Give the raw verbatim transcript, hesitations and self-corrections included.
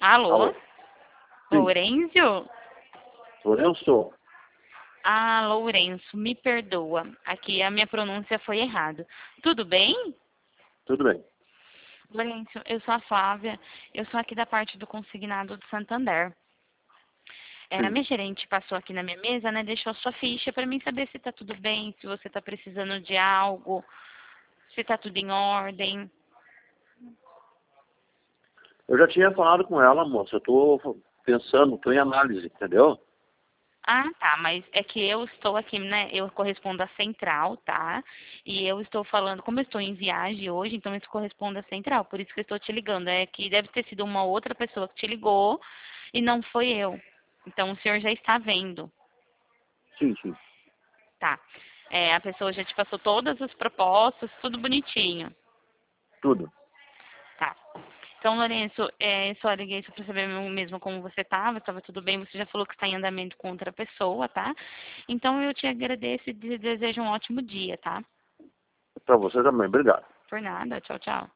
Alô? Alô? Sim, Lourenço? Lourenço. Ah, Lourenço, me perdoa. Aqui a minha pronúncia foi errada. Tudo bem? Tudo bem. Lourenço, eu sou a Flávia. Eu sou aqui da parte do consignado do Santander. É, a Sim. minha gerente passou aqui na minha mesa, né? Deixou sua ficha para mim saber se tá tudo bem, se você tá precisando de algo, se tá tudo em ordem. Eu já tinha falado com ela, moça. Eu tô pensando, tô em análise, entendeu? Ah, tá, mas é que eu estou aqui, né? Eu correspondo à central, tá? E eu estou falando, como eu estou em viagem hoje, então isso corresponde à central, por isso que eu estou te ligando. É que deve ter sido uma outra pessoa que te ligou e não foi eu. Então o senhor já está vendo, Sim, sim. tá? É, a pessoa já te passou todas as propostas, tudo bonitinho, Tudo. tá? Então, Lourenço, é, só liguei só para saber mesmo como você estava, estava tudo bem, você já falou que está em andamento com outra pessoa, tá? Então, eu te agradeço e te desejo um ótimo dia, tá? Pra você também. Obrigado. Por nada, tchau, tchau.